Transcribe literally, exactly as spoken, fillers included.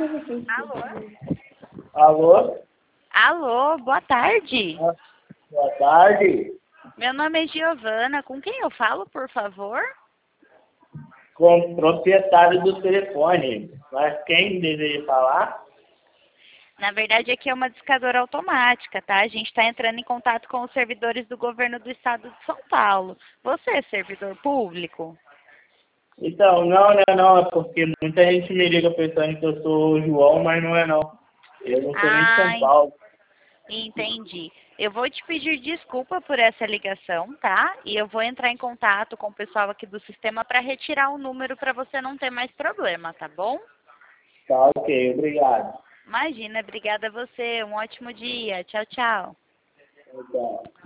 Alô? Alô? Alô, boa tarde. Ah, Boa tarde. Meu nome é Giovana. Com quem eu falo, por favor? Com o proprietário do telefone. Mas quem deseja falar? Na verdade, aqui é uma discadora automática, tá? A gente está entrando em contato com os servidores do governo do estado de São Paulo. Você é servidor público? Então, não, não é não, é porque muita gente me liga pensando que eu sou o João, mas não é não. Eu não sou nem de Ah, São Paulo. entendi. Eu vou te pedir desculpa por essa ligação, tá? E eu vou entrar em contato com o pessoal aqui do sistema para retirar o número para você não ter mais problema, tá bom? Tá, ok, obrigado. Imagina, obrigada a você. Um ótimo dia. Tchau, tchau. Tchau.